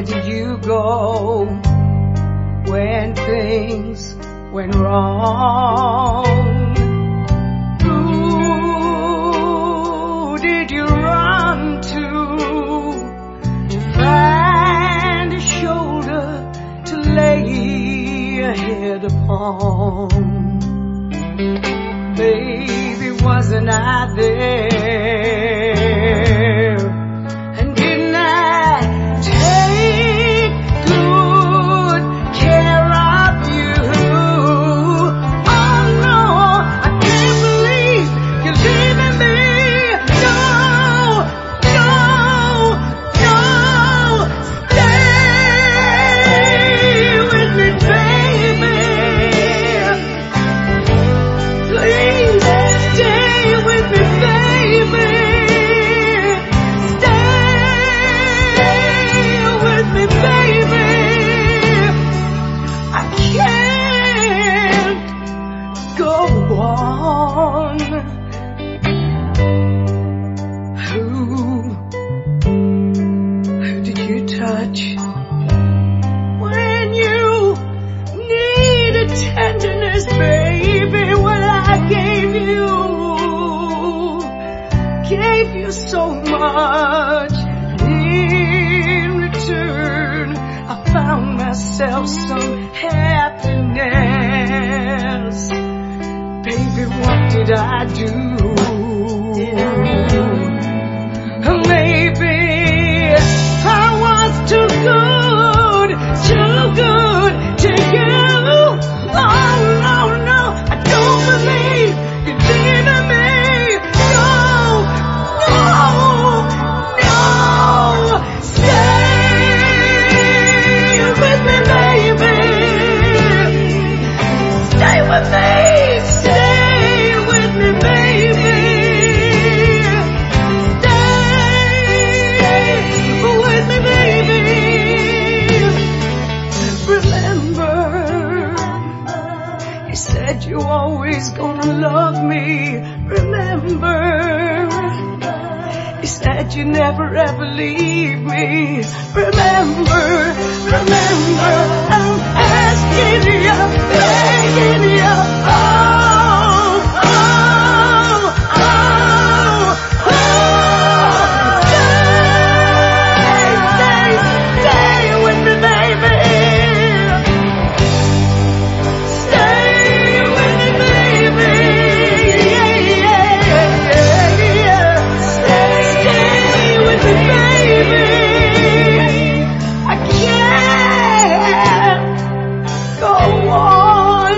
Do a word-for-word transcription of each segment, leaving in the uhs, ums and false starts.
did you go when things went wrong? Who did you run to to find a shoulder to lay your head upon? Baby, wasn't I there? And didn't I take good care of you? Oh no, I can't believe you're leaving me. No, no, no, stay with me, baby. Please stay with me, baby. Stay with me, baby. I can't go on. Who, who did you touch when you needed tenderness, baby? Well, I gave you, gave you so much. In return, I found myself some happiness. Baby, what did I do? Maybe I was too good, too good to you. Oh no, no, I don't believe you're leaving me. No, no, no, stay with me, baby. Stay with me, stay with me, baby. Stay with me, baby. Remember, you said you always gonna love me. Remember, you said you never ever leave me. Remember, remember, I'm asking you, begging you. Oh, oh, oh, oh. Stay, stay, stay with me, baby. Stay with me, baby. Yeah, yeah, yeah, yeah. Stay, stay with me, baby. I can't go on.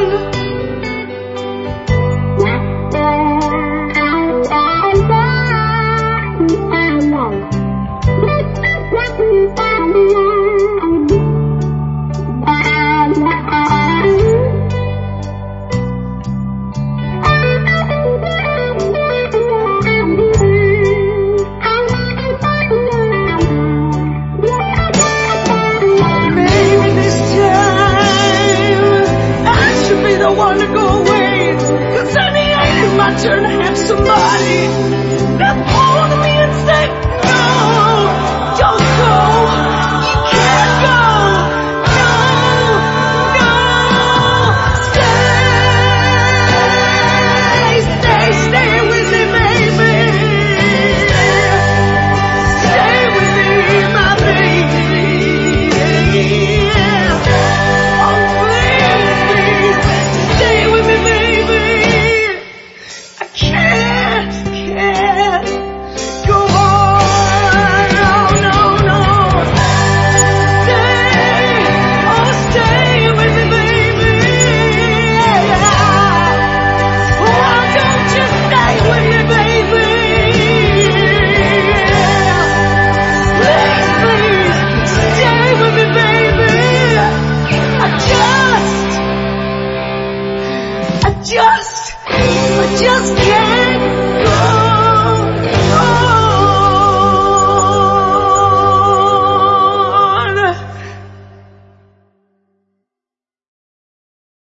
Maybe this time I should be the one to go away. 'Cause honey, ain't it my turn to have somebody that